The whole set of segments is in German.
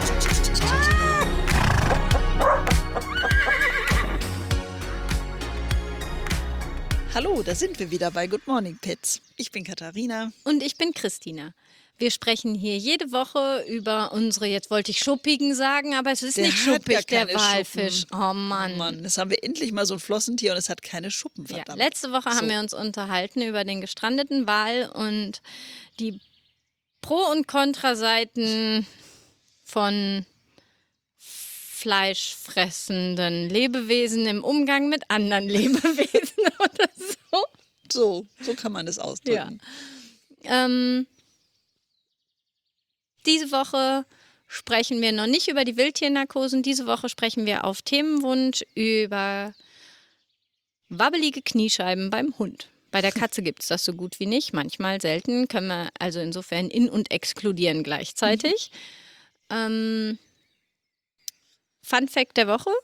Hallo, da sind wir wieder bei Good Morning Pets. Ich bin Katharina. Und ich bin Christina. Wir sprechen hier jede Woche über unsere, jetzt wollte ich Schuppigen sagen, aber es ist Der nicht hat schuppig, gar der keine Walfisch. Schuppen. Oh Mann. Oh Mann, jetzt haben wir endlich mal so ein Flossentier und es hat keine Schuppen, Ja, verdammt. letzte Woche haben wir uns unterhalten über den gestrandeten Wal und die Pro- und Kontraseiten von fleischfressenden Lebewesen im Umgang mit anderen Lebewesen oder so. So kann man das ausdrücken. Ja. Diese Woche sprechen wir noch nicht über die Wildtiernarkosen. Diese Woche sprechen wir auf Themenwunsch über wabbelige Kniescheiben beim Hund. Bei der Katze gibt es das so gut wie nicht. Manchmal selten. Können wir also insofern in- und exkludieren gleichzeitig. Fun Fact der Woche?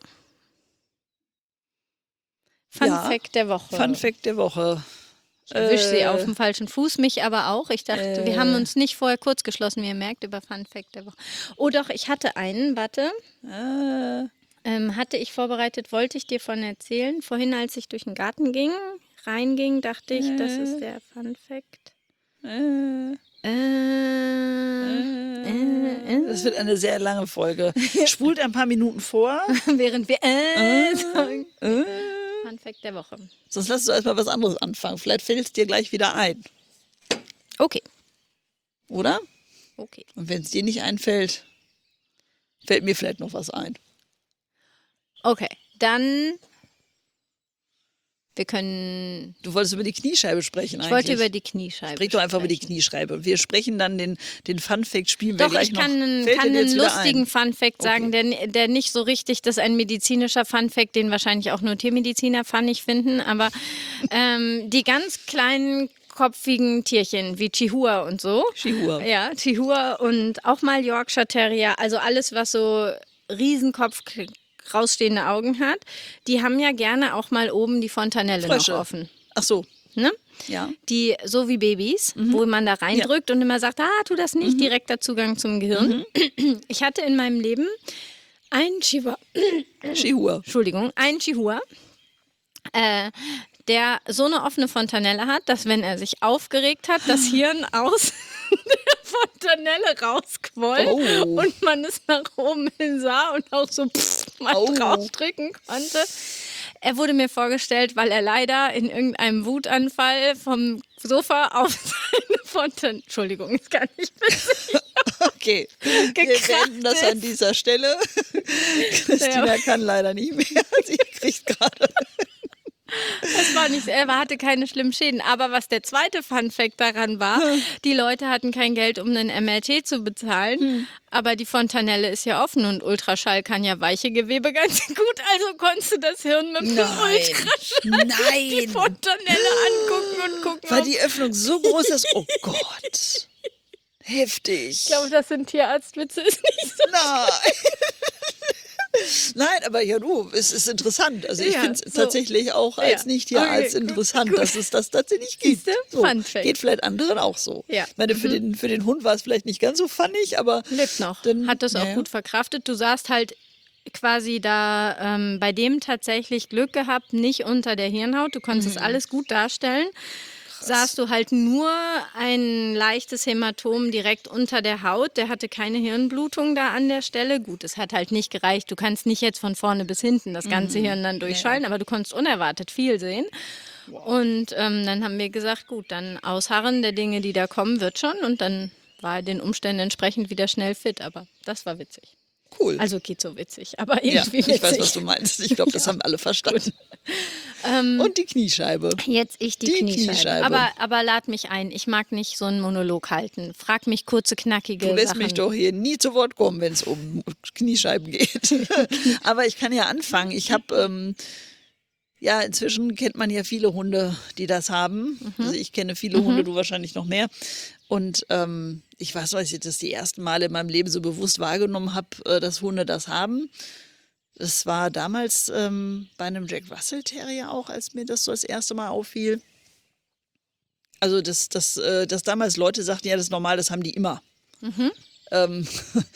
Fun Fact der Woche. Fun Fact der Woche. Ich wische sie auf dem falschen Fuß, mich aber auch. Ich dachte, wir haben uns nicht vorher kurz geschlossen, wie ihr merkt, über Fun Fact der Woche. Oh doch, ich hatte einen, warte. Hatte ich vorbereitet, wollte ich dir von erzählen. Vorhin, als ich durch den Garten reinging, dachte ich, das ist der Fun Fact. Das wird eine sehr lange Folge. Spult ein paar Minuten vor. Während wir sagen. Fun Fact der Woche. Sonst lass du erstmal was anderes anfangen. Vielleicht fällt es dir gleich wieder ein. Okay. Oder? Okay. Und wenn es dir nicht einfällt, fällt mir vielleicht noch was ein. Okay, dann wir können. Du wolltest über die Kniescheibe sprechen eigentlich. Ich wollte über die Kniescheibe Sprich doch einfach über die sprechen. Kniescheibe. Wir sprechen dann den Fun-Fact, spielen wir Doch, gleich ich kann noch. einen, Fällt kann dir jetzt einen wieder lustigen ein? Fun-Fact sagen, der nicht so richtig, das ist ein medizinischer Fun-Fact, den wahrscheinlich auch nur Tiermediziner funnig finden, aber die ganz kleinen kopfigen Tierchen wie Chihuahua und so. Chihuahua. Ja, Chihuahua und auch mal Yorkshire Terrier, also alles, was so Riesenkopf, rausstehende Augen hat, die haben ja gerne auch mal oben die Fontanelle Frösche. noch offen. Ach so, Ne? ja. Die, so wie Babys, wo man da reindrückt und immer sagt, tu das nicht, direkter Zugang zum Gehirn. Ich hatte in meinem Leben einen Chihuahua. Entschuldigung, einen Chihuahua, der so eine offene Fontanelle hat, dass wenn er sich aufgeregt hat, das Hirn aus der Fontanelle rausquoll und man es nach oben hin sah und auch so mal draufdrücken konnte. Er wurde mir vorgestellt, weil er leider in irgendeinem Wutanfall vom Sofa auf seine Fontanelle, Entschuldigung, ist gar nicht witzig. Okay, wir beenden das an dieser Stelle. Christina kann leider nicht mehr. Sie kriegt gerade... Das war nicht, er hatte keine schlimmen Schäden. Aber was der zweite Funfact daran war, die Leute hatten kein Geld, um einen MRT zu bezahlen. Aber die Fontanelle ist ja offen und Ultraschall kann ja weiche Gewebe ganz gut. Also konntest du das Hirn mit dem Ultraschall die Fontanelle angucken und gucken. Weil die Öffnung so groß ist. Oh Gott. Heftig. Ich glaube, das sind Tierarztwitze. Ist nicht so. Nein. Nein, aber ja du, es ist interessant. Also ich Ja, finde es so. tatsächlich auch als Nicht-Tierarzt Okay, interessant, gut. dass es das tatsächlich gibt. Siehste? Fun Fact. Geht vielleicht anderen auch so. Ja. Ich meine, für den Hund war es vielleicht nicht ganz so funnig, aber... Lebt noch. Dann, Hat das auch gut verkraftet. Du saßt halt quasi da bei dem tatsächlich Glück gehabt, nicht unter der Hirnhaut. Du konntest das alles gut darstellen. Sahst du halt nur ein leichtes Hämatom direkt unter der Haut. Der hatte keine Hirnblutung da an der Stelle. Gut, es hat halt nicht gereicht. Du kannst nicht jetzt von vorne bis hinten das ganze Hirn dann durchschalten, aber du konntest unerwartet viel sehen. Wow. Und dann haben wir gesagt, gut, dann ausharren der Dinge, die da kommen, wird schon. Und dann war er den Umständen entsprechend wieder schnell fit. Aber das war witzig. Cool. Also geht so witzig, aber irgendwie witzig. Ich weiß, was du meinst. Ich glaube, das haben alle verstanden. Und die Kniescheibe. Jetzt ich die Kniescheibe. Aber lad mich ein. Ich mag nicht so einen Monolog halten. Frag mich kurze, knackige Du lässt Sachen. mich doch hier nie zu Wort kommen, wenn es um Kniescheiben geht. Aber ich kann ja anfangen. Ich habe... Ja, inzwischen kennt man ja viele Hunde, die das haben. Also ich kenne viele Hunde, du wahrscheinlich noch mehr. Und ich weiß noch, als ich das die ersten Male in meinem Leben so bewusst wahrgenommen habe, dass Hunde das haben. Das war damals bei einem Jack Russell Terrier auch, als mir das so das erste Mal auffiel. Also, dass damals Leute sagten, ja, das ist normal, das haben die immer.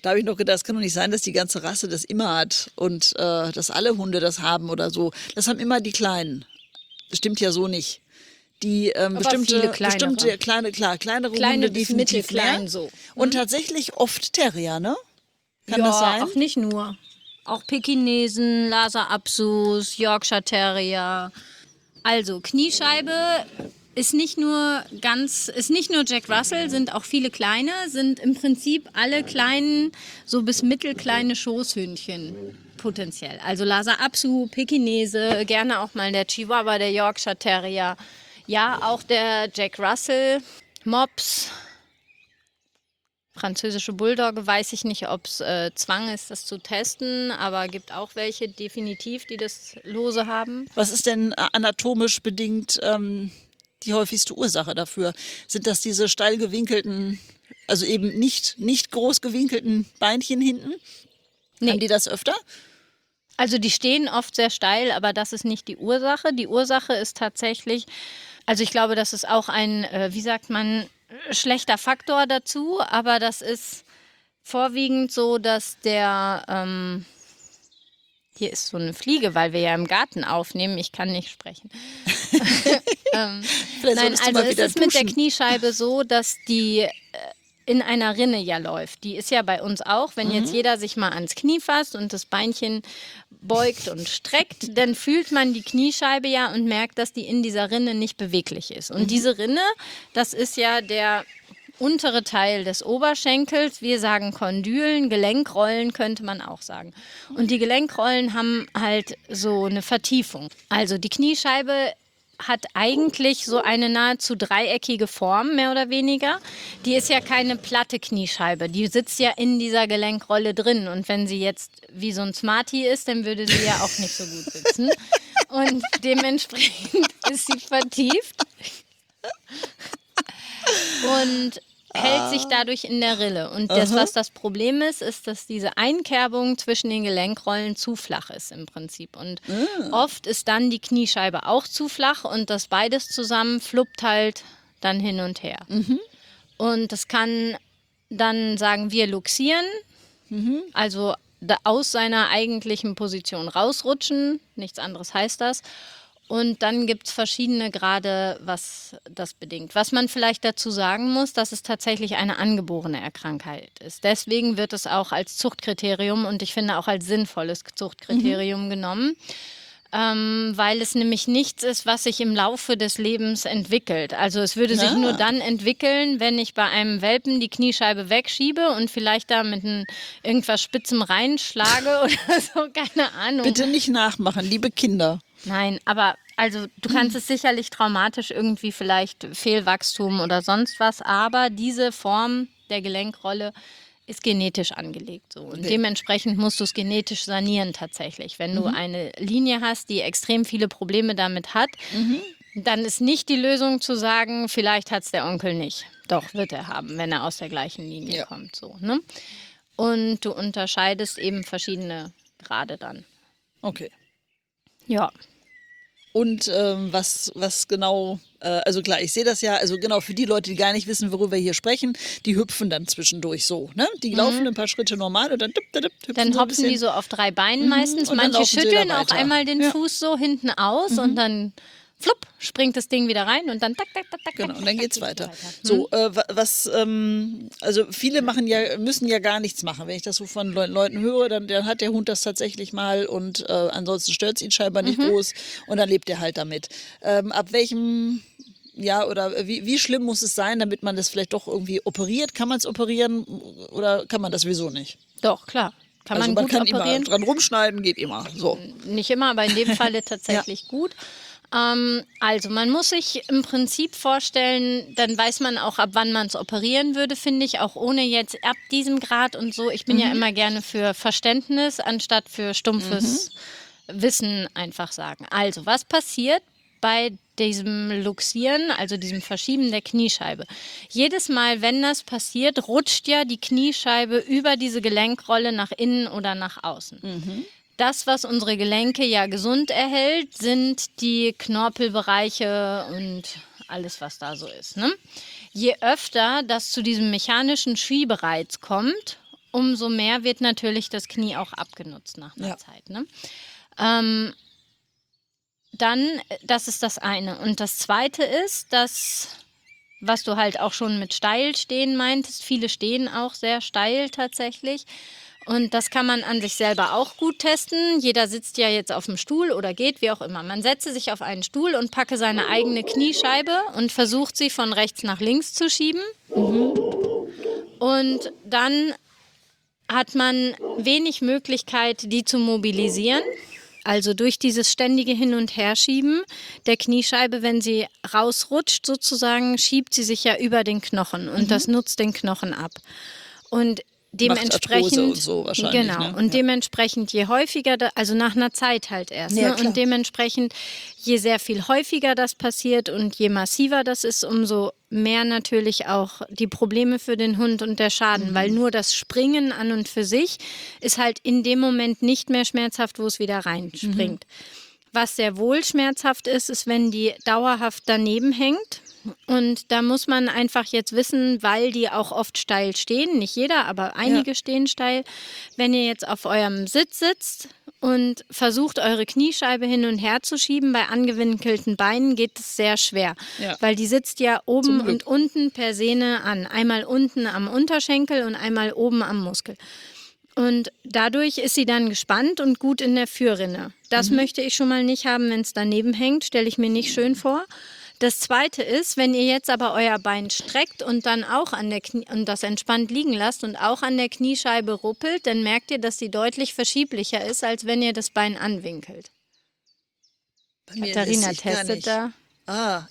Da habe ich noch gedacht, es kann doch nicht sein, dass die ganze Rasse das immer hat und dass alle Hunde das haben oder so. Das haben immer die Kleinen. Das stimmt ja so nicht. Die viele kleinere. bestimmte kleinere Hunde bis definitiv mittelklein mehr. so. Und tatsächlich oft Terrier, ne? Kann ja, das sein? auch nicht nur. Auch Pekinesen, Lhasa Apsos, Yorkshire Terrier. Also Kniescheibe ist nicht nur Jack Russell, sind auch viele kleine, sind im Prinzip alle kleinen, so bis mittelkleine Schoßhündchen potenziell. Also Lhasa Apso, Pekinese, gerne auch mal der Chihuahua, der Yorkshire Terrier. Ja, auch der Jack Russell, Mops, französische Bulldogge, weiß ich nicht, ob es Zwang ist, das zu testen, aber gibt auch welche definitiv, die das lose haben. Was ist denn anatomisch bedingt die häufigste Ursache dafür? Sind das diese steil gewinkelten, also eben nicht groß gewinkelten Beinchen hinten? Nee. Haben die das öfter? Also die stehen oft sehr steil, aber das ist nicht die Ursache. Die Ursache ist tatsächlich, also ich glaube, das ist auch ein, schlechter Faktor dazu, aber das ist vorwiegend so, dass hier ist so eine Fliege, weil wir ja im Garten aufnehmen, ich kann nicht sprechen. Nein, also es ist mit der Kniescheibe so, dass die in einer Rinne ja läuft. Die ist ja bei uns auch, wenn jetzt jeder sich mal ans Knie fasst und das Beinchen beugt und streckt, dann fühlt man die Kniescheibe ja und merkt, dass die in dieser Rinne nicht beweglich ist. Und diese Rinne, das ist ja der untere Teil des Oberschenkels. Wir sagen Kondylen, Gelenkrollen könnte man auch sagen. Und die Gelenkrollen haben halt so eine Vertiefung. Also die Kniescheibe hat eigentlich so eine nahezu dreieckige Form, mehr oder weniger. Die ist ja keine platte Kniescheibe, die sitzt ja in dieser Gelenkrolle drin. Und wenn sie jetzt wie so ein Smartie ist, dann würde sie ja auch nicht so gut sitzen. Und dementsprechend ist sie vertieft und hält sich dadurch in der Rille. Und was das Problem ist, ist, dass diese Einkerbung zwischen den Gelenkrollen zu flach ist im Prinzip. Und oft ist dann die Kniescheibe auch zu flach und das beides zusammen fluppt halt dann hin und her. Und das kann dann, sagen wir, luxieren, also aus seiner eigentlichen Position rausrutschen, nichts anderes heißt das. Und dann gibt es verschiedene Grade, was das bedingt. Was man vielleicht dazu sagen muss, dass es tatsächlich eine angeborene Krankheit ist. Deswegen wird es auch als Zuchtkriterium und ich finde auch als sinnvolles Zuchtkriterium genommen, weil es nämlich nichts ist, was sich im Laufe des Lebens entwickelt. Also es würde sich nur dann entwickeln, wenn ich bei einem Welpen die Kniescheibe wegschiebe und vielleicht da mit irgendwas Spitzem reinschlage oder so, keine Ahnung. Bitte nicht nachmachen, liebe Kinder. Nein, aber also du kannst es sicherlich traumatisch irgendwie vielleicht Fehlwachstum oder sonst was, aber diese Form der Gelenkrolle ist genetisch angelegt so und dementsprechend musst du es genetisch sanieren tatsächlich. Wenn du eine Linie hast, die extrem viele Probleme damit hat, dann ist nicht die Lösung zu sagen, vielleicht hat es der Onkel nicht. Doch, wird er haben, wenn er aus der gleichen Linie kommt. So, ne? Und du unterscheidest eben verschiedene Grade dann. Okay. Ja. Und was genau, also klar, ich sehe das ja, also genau für die Leute, die gar nicht wissen, worüber wir hier sprechen, die hüpfen dann zwischendurch so, ne? Die laufen ein paar Schritte normal und dann hüpfen dann so hopsen die so auf 3 Beinen meistens. Manche schütteln auch einmal den Fuß so hinten aus und dann flupp, springt das Ding wieder rein und dann tak, tak, tak, tak. Genau, und dann geht's weiter. So, also viele müssen ja gar nichts machen. Wenn ich das so von Leuten höre, dann hat der Hund das tatsächlich mal und ansonsten stört es ihn scheinbar nicht groß und dann lebt er halt damit. Ab welchem oder wie schlimm muss es sein, damit man das vielleicht doch irgendwie operiert? Kann man es operieren oder kann man das sowieso nicht? Doch, klar. Kann Also man gut kann operieren. immer dran rumschneiden, geht immer. So. Nicht immer, aber in dem Falle tatsächlich gut. Also man muss sich im Prinzip vorstellen, dann weiß man auch, ab wann man es operieren würde, finde ich, auch ohne jetzt ab diesem Grad und so. Ich bin ja immer gerne für Verständnis, anstatt für stumpfes Wissen einfach sagen. Also was passiert bei diesem Luxieren, also diesem Verschieben der Kniescheibe? Jedes Mal, wenn das passiert, rutscht ja die Kniescheibe über diese Gelenkrolle nach innen oder nach außen. Das, was unsere Gelenke ja gesund erhält, sind die Knorpelbereiche und alles, was da so ist. Ne? Je öfter das zu diesem mechanischen Schiebereiz kommt umso mehr wird natürlich das Knie auch abgenutzt nach einer Zeit. Ne? Dann, das ist das eine. Und das zweite ist, dass, was du halt auch schon mit steil stehen meintest, viele stehen auch sehr steil tatsächlich. Und das kann man an sich selber auch gut testen. Jeder sitzt ja jetzt auf dem Stuhl oder geht, wie auch immer. Man setze sich auf einen Stuhl und packe seine eigene Kniescheibe und versucht sie von rechts nach links zu schieben. Und dann hat man wenig Möglichkeit, die zu mobilisieren. Also durch dieses ständige Hin- und Herschieben der Kniescheibe, wenn sie rausrutscht sozusagen, schiebt sie sich ja über den Knochen und das nutzt den Knochen ab. Und dementsprechend, und so wahrscheinlich, genau, ne? und dementsprechend je häufiger, also nach einer Zeit halt erst, Ja, ne? Und dementsprechend je sehr viel häufiger das passiert und je massiver das ist, umso mehr natürlich auch die Probleme für den Hund und der Schaden, weil nur das Springen an und für sich ist halt in dem Moment nicht mehr schmerzhaft, wo es wieder reinspringt. Was sehr wohl schmerzhaft ist, ist, wenn die dauerhaft daneben hängt. Und da muss man einfach jetzt wissen, weil die auch oft steil stehen, nicht jeder, aber einige stehen steil. Wenn ihr jetzt auf eurem Sitz sitzt und versucht, eure Kniescheibe hin und her zu schieben, bei angewinkelten Beinen geht es sehr schwer, weil die sitzt ja oben und unten per Sehne an. Einmal unten am Unterschenkel und einmal oben am Muskel. Und dadurch ist sie dann gespannt und gut in der Führrinne. Das möchte ich schon mal nicht haben, wenn es daneben hängt, stelle ich mir nicht schön vor. Das Zweite ist, wenn ihr jetzt aber euer Bein streckt und dann auch an der und das entspannt liegen lasst und auch an der Kniescheibe ruppelt, dann merkt ihr, dass sie deutlich verschieblicher ist, als wenn ihr das Bein anwinkelt. Katharina testet da. Ah,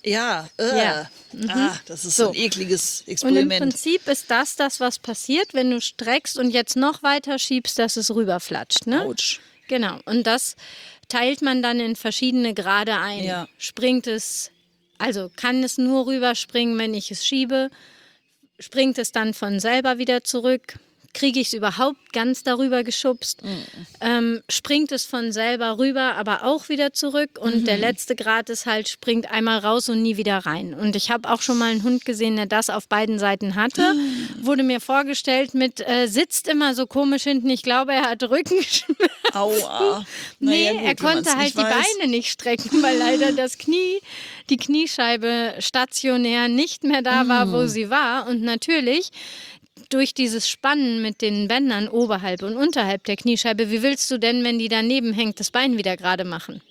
das ist so ein ekliges Experiment. Und im Prinzip ist das, was passiert, wenn du streckst und jetzt noch weiter schiebst, dass es rüberflatscht. Ne? Autsch. Genau. Und das teilt man dann in verschiedene Grade ein. Ja. Springt es, also kann es nur rüberspringen, wenn ich es schiebe? Springt es dann von selber wieder zurück? Kriege ich es überhaupt ganz darüber geschubst? Springt es von selber rüber, aber auch wieder zurück? Und der letzte Grad ist halt, springt einmal raus und nie wieder rein. Und ich habe auch schon mal einen Hund gesehen, der das auf beiden Seiten hatte. Wurde mir vorgestellt mit, sitzt immer so komisch hinten. Ich glaube, er hat Rückenschmerzen. Aua. Nee, Naja, gut, er konnte halt die Beine nicht strecken, weil leider die Kniescheibe stationär nicht mehr da war, wo sie war. Und natürlich durch dieses Spannen mit den Bändern oberhalb und unterhalb der Kniescheibe, wie willst du denn, wenn die daneben hängt, das Bein wieder gerade machen?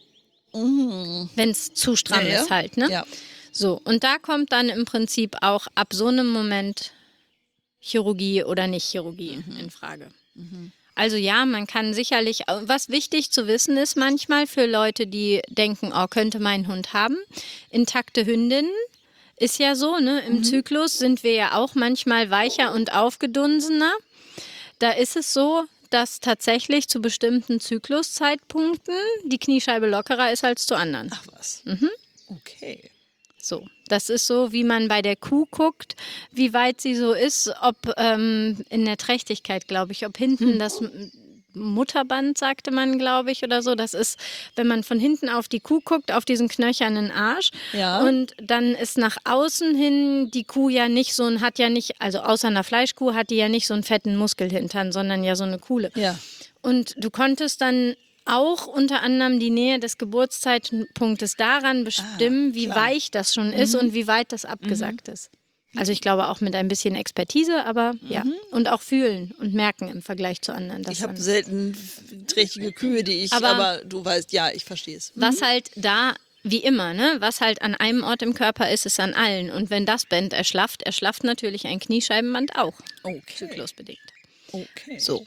Wenn es zu stramm ist halt, ne? Ja. So, und da kommt dann im Prinzip auch ab so einem Moment Chirurgie oder nicht Chirurgie in Frage. Also ja, man kann sicherlich, was wichtig zu wissen ist manchmal für Leute, die denken, oh, könnte mein Hund haben, intakte Hündinnen, ist ja so, ne? Im Zyklus sind wir ja auch manchmal weicher und aufgedunsener. Da ist es so, dass tatsächlich zu bestimmten Zykluszeitpunkten die Kniescheibe lockerer ist als zu anderen. Ach was. Okay. So, das ist so, wie man bei der Kuh guckt, wie weit sie so ist, ob in der Trächtigkeit, glaube ich, ob hinten das Mutterband, sagte man, glaube ich, oder so. Das ist, wenn man von hinten auf die Kuh guckt, auf diesen knöchernen Arsch. Ja. Und dann ist nach außen hin die Kuh ja nicht so ein, hat ja nicht, also außer einer Fleischkuh hat die ja nicht so einen fetten Muskelhintern, sondern ja so eine Kuhle. Ja. Und du konntest dann auch unter anderem die Nähe des Geburtszeitpunktes daran bestimmen, wie weich das schon ist und wie weit das abgesackt ist. Also ich glaube auch mit ein bisschen Expertise, aber ja. Und auch fühlen und merken im Vergleich zu anderen. Ich habe selten trächtige Kühe, die ich, aber du weißt, ja, ich verstehe es. Was halt da, wie immer, ne, was halt an einem Ort im Körper ist, ist an allen. Und wenn das Band erschlafft natürlich ein Kniescheibenband auch. Okay. Zyklusbedingt. Okay. So.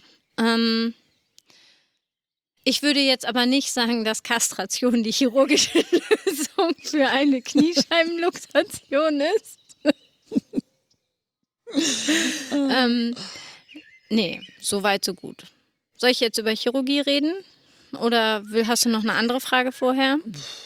Ich würde jetzt aber nicht sagen, dass Kastration die chirurgische Lösung für eine Kniescheibenluxation ist. Nee, so weit, so gut. Soll ich jetzt über Chirurgie reden? Oder hast du noch eine andere Frage vorher?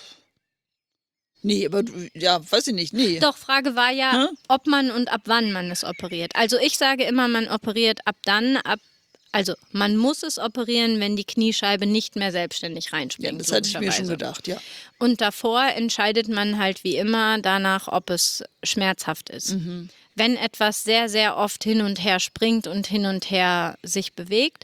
Nee, aber ja, weiß ich nicht, nee. Doch, Frage war ja, ob man und ab wann man es operiert. Also ich sage immer, man operiert also man muss es operieren, wenn die Kniescheibe nicht mehr selbstständig reinspringt. Ja, das hatte ich mir schon gedacht, ja. Und davor entscheidet man halt wie immer danach, ob es schmerzhaft ist. wenn etwas sehr, sehr oft hin und her springt und hin und her sich bewegt,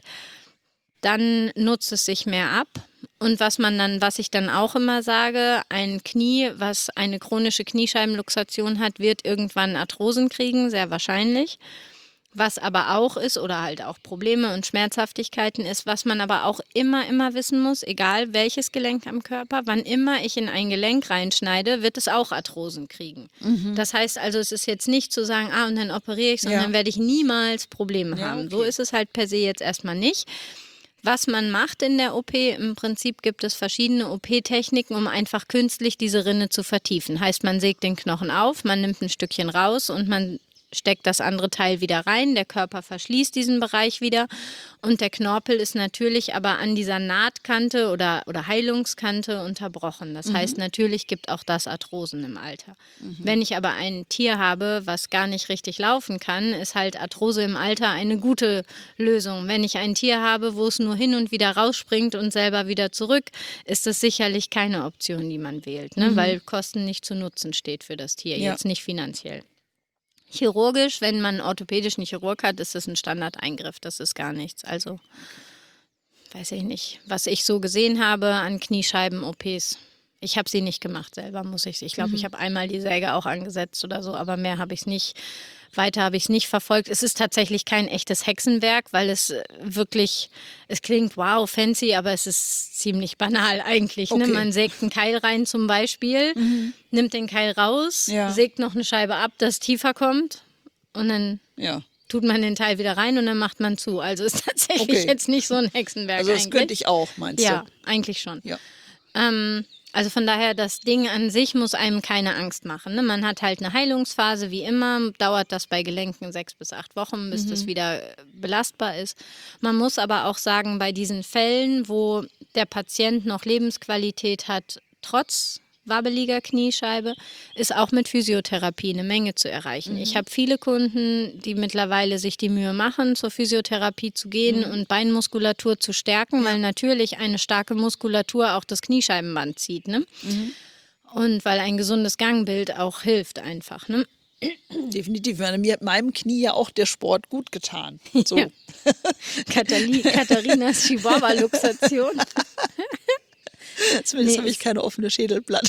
dann nutzt es sich mehr ab. Und was ich dann auch immer sage, ein Knie, was eine chronische Kniescheibenluxation hat, wird irgendwann Arthrosen kriegen, sehr wahrscheinlich. Was aber auch ist, oder halt auch Probleme und Schmerzhaftigkeiten ist, was man aber auch immer wissen muss, egal welches Gelenk am Körper, wann immer ich in ein Gelenk reinschneide, wird es auch Arthrosen kriegen. Das heißt also, es ist jetzt nicht zu sagen, und dann operiere ich, sondern werde ich niemals Probleme haben. okay. So ist es halt per se jetzt erstmal nicht. Was man macht in der OP, im Prinzip gibt es verschiedene OP-Techniken, um einfach künstlich diese Rinne zu vertiefen. Heißt, man sägt den Knochen auf, man nimmt ein Stückchen raus und man steckt das andere Teil wieder rein, der Körper verschließt diesen Bereich wieder und der Knorpel ist natürlich aber an dieser Nahtkante oder Heilungskante unterbrochen. Das heißt, natürlich gibt auch das Arthrosen im Alter. Wenn ich aber ein Tier habe, was gar nicht richtig laufen kann, ist halt Arthrose im Alter eine gute Lösung. Wenn ich ein Tier habe, wo es nur hin und wieder rausspringt und selber wieder zurück, ist das sicherlich keine Option, die man wählt, ne? Weil Kosten nicht zu Nutzen steht für das Tier, jetzt nicht finanziell. Chirurgisch, wenn man orthopädischen Chirurg hat, ist das ein Standardeingriff, das ist gar nichts. Also, weiß ich nicht, was ich so gesehen habe an Kniescheiben-OPs. Ich habe sie nicht gemacht selber, muss ich. Ich glaube, ich habe einmal die Säge auch angesetzt oder so, aber mehr habe ich es nicht. Weiter habe ich es nicht verfolgt. Es ist tatsächlich kein echtes Hexenwerk, weil es wirklich, es klingt wow, fancy, aber es ist ziemlich banal eigentlich. Okay. Ne? Man sägt einen Keil rein zum Beispiel, nimmt den Keil raus, sägt noch eine Scheibe ab, dass tiefer kommt und dann tut man den Teil wieder rein und dann macht man zu. Also ist tatsächlich jetzt nicht so ein Hexenwerk Also das eigentlich. könnte ich auch, meinst du? Ja, eigentlich schon. Ja. Also von daher, das Ding an sich muss einem keine Angst machen. Ne? Man hat halt eine Heilungsphase, wie immer, dauert das bei Gelenken 6 bis 8 Wochen, bis das wieder belastbar ist. Man muss aber auch sagen, bei diesen Fällen, wo der Patient noch Lebensqualität hat, trotz wabbeliger Kniescheibe, ist auch mit Physiotherapie eine Menge zu erreichen. Ich habe viele Kunden, die mittlerweile sich die Mühe machen, zur Physiotherapie zu gehen und Beinmuskulatur zu stärken, weil natürlich eine starke Muskulatur auch das Kniescheibenband zieht. Ne? Und weil ein gesundes Gangbild auch hilft einfach. Ne? Definitiv. Mir hat meinem Knie ja auch der Sport gut getan. So. Ja. Katharinas Chihuahua-Luxation. Zumindest habe ich keine offene Schädelplatte.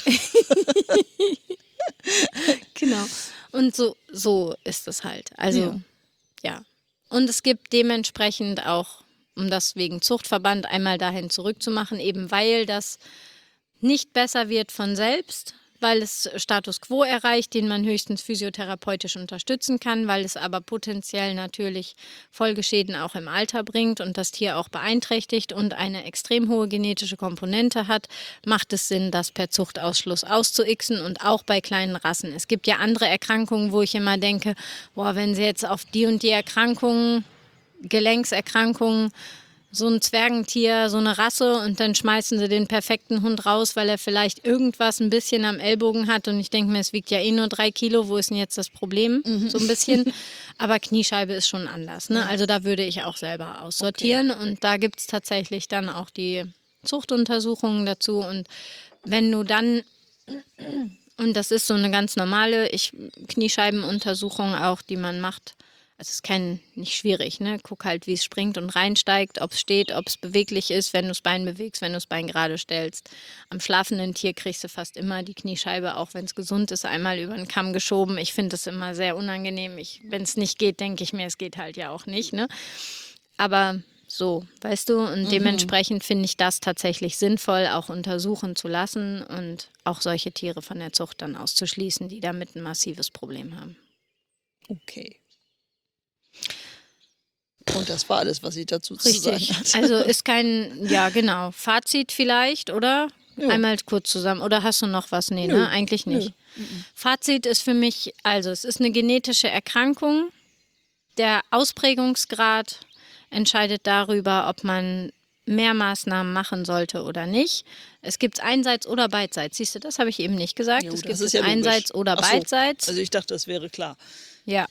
Genau. Und so ist es halt. Also, ja. Und es gibt dementsprechend auch, um das wegen Zuchtverband einmal dahin zurückzumachen, eben weil das nicht besser wird von selbst, weil es Status quo erreicht, den man höchstens physiotherapeutisch unterstützen kann, weil es aber potenziell natürlich Folgeschäden auch im Alter bringt und das Tier auch beeinträchtigt und eine extrem hohe genetische Komponente hat, macht es Sinn, das per Zuchtausschluss auszuixen und auch bei kleinen Rassen. Es gibt ja andere Erkrankungen, wo ich immer denke, wenn sie jetzt auf die und die Erkrankungen, Gelenkserkrankungen, so ein Zwergentier, so eine Rasse und dann schmeißen sie den perfekten Hund raus, weil er vielleicht irgendwas ein bisschen am Ellbogen hat und ich denke mir, es wiegt ja nur 3 Kilo, wo ist denn jetzt das Problem? So ein bisschen. Aber Kniescheibe ist schon anders. Ne? Also da würde ich auch selber aussortieren und da gibt es tatsächlich dann auch die Zuchtuntersuchungen dazu und wenn du dann, und das ist so eine ganz normale Kniescheibenuntersuchung auch, die man macht. Es ist nicht schwierig, ne? Guck halt, wie es springt und reinsteigt, ob es steht, ob es beweglich ist, wenn du das Bein bewegst, wenn du das Bein gerade stellst. Am schlafenden Tier kriegst du fast immer die Kniescheibe, auch wenn es gesund ist, einmal über den Kamm geschoben. Ich finde das immer sehr unangenehm. Wenn es nicht geht, denke ich mir, es geht halt ja auch nicht, ne? Aber so, weißt du, und dementsprechend finde ich das tatsächlich sinnvoll, auch untersuchen zu lassen und auch solche Tiere von der Zucht dann auszuschließen, die damit ein massives Problem haben. Okay. Und das war alles, was ich dazu zu sagen hatte. Also ist genau. Fazit vielleicht, oder? Ja. Einmal kurz zusammen. Oder hast du noch was? Nee, ne? Eigentlich nicht. Fazit ist für mich, also es ist eine genetische Erkrankung. Der Ausprägungsgrad entscheidet darüber, ob man mehr Maßnahmen machen sollte oder nicht. Es gibt einseits oder beidseits. Siehst du, das habe ich eben nicht gesagt. Es gibt es einseits oder beidseits. Also ich dachte, das wäre klar. Ja.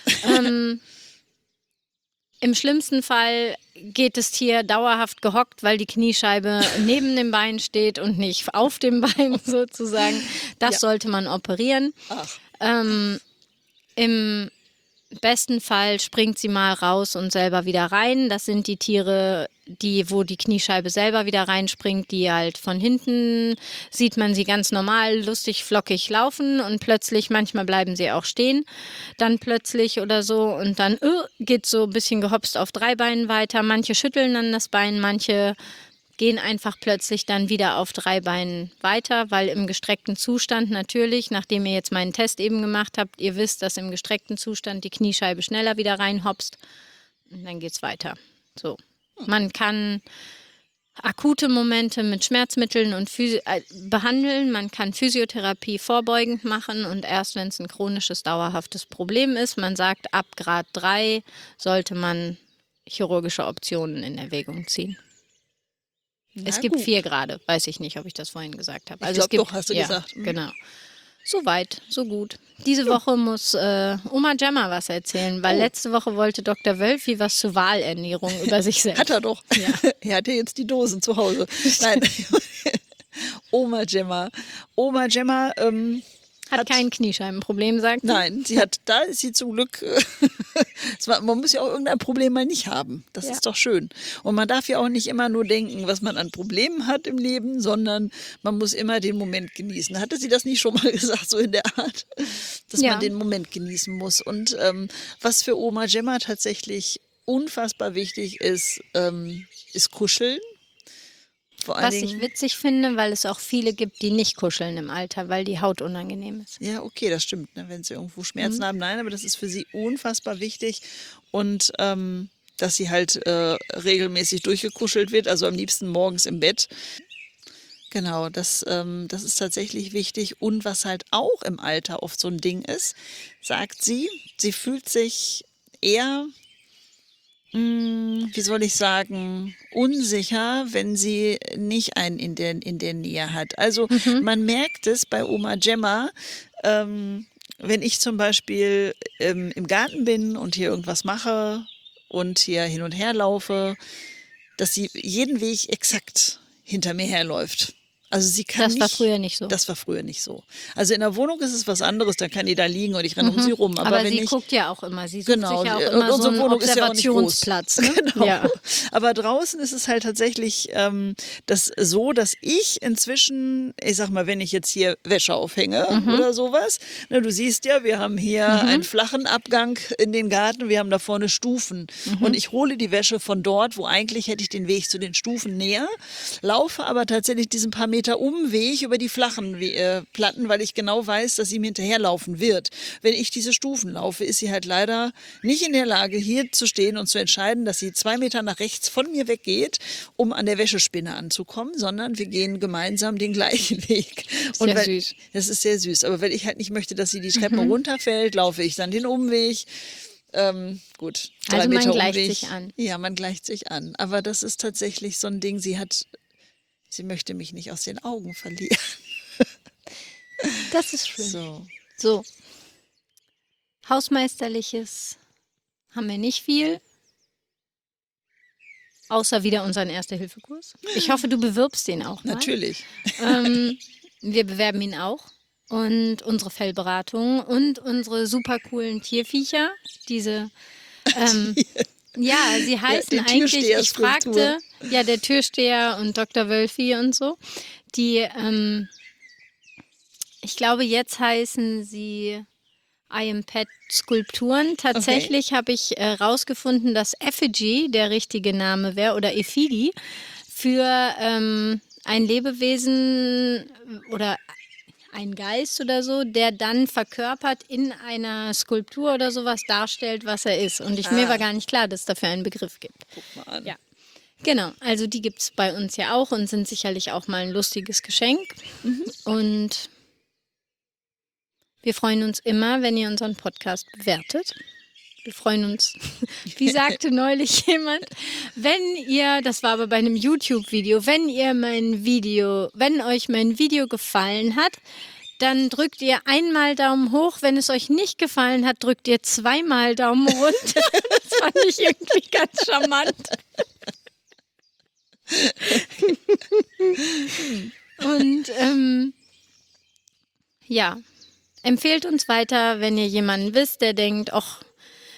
Im schlimmsten Fall geht das Tier dauerhaft gehockt, weil die Kniescheibe neben dem Bein steht und nicht auf dem Bein sozusagen. Das sollte man operieren. Im besten Fall springt sie mal raus und selber wieder rein. Das sind die Tiere, wo die Kniescheibe selber wieder reinspringt, die halt von hinten sieht man sie ganz normal, lustig, flockig laufen und plötzlich, manchmal bleiben sie auch stehen, dann plötzlich oder so und dann geht so ein bisschen gehopst auf 3 Beinen weiter. Manche schütteln dann das Bein, manche gehen einfach plötzlich dann wieder auf 3 Beinen weiter, weil im gestreckten Zustand natürlich, nachdem ihr jetzt meinen Test eben gemacht habt, ihr wisst, dass im gestreckten Zustand die Kniescheibe schneller wieder reinhopst und dann geht's weiter. So. Man kann akute Momente mit Schmerzmitteln und behandeln, man kann Physiotherapie vorbeugend machen und erst wenn es ein chronisches, dauerhaftes Problem ist, man sagt, ab Grad 3 sollte man chirurgische Optionen in Erwägung ziehen. Es gibt 4 Grade, weiß ich nicht, ob ich das vorhin gesagt habe. Also ich glaube doch, hast du gesagt. Genau. So weit, so gut. Diese Woche muss Oma Gemma was erzählen, weil letzte Woche wollte Dr. Wölfi was zur Wahlernährung über sich selbst. Hat er doch. Ja. Er hatte jetzt die Dosen zu Hause. Nein. Oma Gemma. Oma Gemma hat kein Kniescheibenproblem, sagt sie. Nein, da ist sie zum Glück, man muss ja auch irgendein Problem mal nicht haben. Das ist doch schön. Und man darf ja auch nicht immer nur denken, was man an Problemen hat im Leben, sondern man muss immer den Moment genießen. Hatte sie das nicht schon mal gesagt, so in der Art, dass man den Moment genießen muss? Und was für Oma Gemma tatsächlich unfassbar wichtig ist, ist Kuscheln. Was ich witzig finde, weil es auch viele gibt, die nicht kuscheln im Alter, weil die Haut unangenehm ist. Ja, okay, das stimmt. Ne? Wenn sie irgendwo Schmerzen haben, nein, aber das ist für sie unfassbar wichtig. Und dass sie halt regelmäßig durchgekuschelt wird, also am liebsten morgens im Bett. Genau, das ist tatsächlich wichtig. Und was halt auch im Alter oft so ein Ding ist, sagt sie fühlt sich eher, wie soll ich sagen, unsicher, wenn sie nicht einen in der Nähe hat. Also man merkt es bei Oma Gemma, wenn ich zum Beispiel im Garten bin und hier irgendwas mache und hier hin und her laufe, dass sie jeden Weg exakt hinter mir herläuft. Also sie kann Das war früher nicht so. Das war früher nicht so. Also in der Wohnung ist es was anderes, da kann die da liegen und ich renne um sie rum. Aber wenn sie guckt ja auch immer, sie sucht sich ja auch und immer so unsere einen Wohnung ist ja auch nicht groß. Observationsplatz. Ne? Genau. Ja. Aber draußen ist es halt tatsächlich so, dass ich inzwischen, ich sag mal, wenn ich jetzt hier Wäsche aufhänge oder sowas, ne, du siehst ja, wir haben hier einen flachen Abgang in den Garten, wir haben da vorne Stufen und ich hole die Wäsche von dort, wo eigentlich hätte ich den Weg zu den Stufen näher, laufe aber tatsächlich diesen paar Meter Umweg über die flachen Platten, weil ich genau weiß, dass sie mir hinterherlaufen wird. Wenn ich diese Stufen laufe, ist sie halt leider nicht in der Lage, hier zu stehen und zu entscheiden, dass sie 2 Meter nach rechts von mir weggeht, um an der Wäschespinne anzukommen, sondern wir gehen gemeinsam den gleichen Weg. Sehr süß. Das ist sehr süß. Aber weil ich halt nicht möchte, dass sie die Treppe runterfällt, laufe ich dann den Umweg. Gut, 3 also Meter man gleicht Umweg. sich an. Ja, man gleicht sich an. Aber das ist tatsächlich so ein Ding, sie möchte mich nicht aus den Augen verlieren. Das ist schön. So. Hausmeisterliches haben wir nicht viel. Außer wieder unseren Erste-Hilfe-Kurs. Ich hoffe, du bewirbst den auch mal. Natürlich. Wir bewerben ihn auch. Und unsere Fellberatung und unsere super coolen Tierviecher. Diese ja, sie heißen eigentlich, ich fragte, ja, der Türsteher und Dr. Wölfi und so, die, ich glaube, jetzt heißen sie I Am Pet Skulpturen. Tatsächlich habe ich rausgefunden, dass Effigy der richtige Name wäre oder Effigy für ein Lebewesen oder ein Geist oder so, der dann verkörpert in einer Skulptur oder sowas darstellt, was er ist. Und mir war gar nicht klar, dass es dafür einen Begriff gibt. Guck mal an. Ja. Genau, also die gibt es bei uns ja auch und sind sicherlich auch mal ein lustiges Geschenk. Und wir freuen uns immer, wenn ihr unseren Podcast bewertet. Wir freuen uns, wie sagte neulich jemand, wenn ihr, das war aber bei einem YouTube-Video, wenn euch mein Video gefallen hat, dann drückt ihr einmal Daumen hoch. Wenn es euch nicht gefallen hat, drückt ihr 2-mal Daumen runter. Das fand ich irgendwie ganz charmant. Und ja, empfehlt uns weiter, wenn ihr jemanden wisst, der denkt, ach,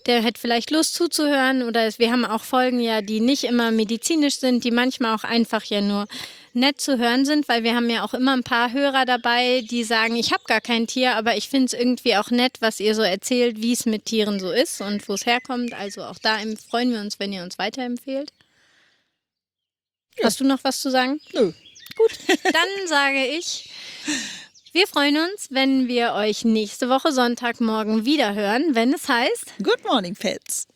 der hätte vielleicht Lust zuzuhören. Oder wir haben auch Folgen ja, die nicht immer medizinisch sind, die manchmal auch einfach ja nur nett zu hören sind, weil wir haben ja auch immer ein paar Hörer dabei, die sagen, ich habe gar kein Tier, aber ich finde es irgendwie auch nett, was ihr so erzählt, wie es mit Tieren so ist und wo es herkommt. Also auch da freuen wir uns, wenn ihr uns weiterempfehlt. Ja. Hast du noch was zu sagen? Nö. Gut, dann sage ich, wir freuen uns, wenn wir euch nächste Woche Sonntagmorgen wieder hören, wenn es heißt Good Morning Pets.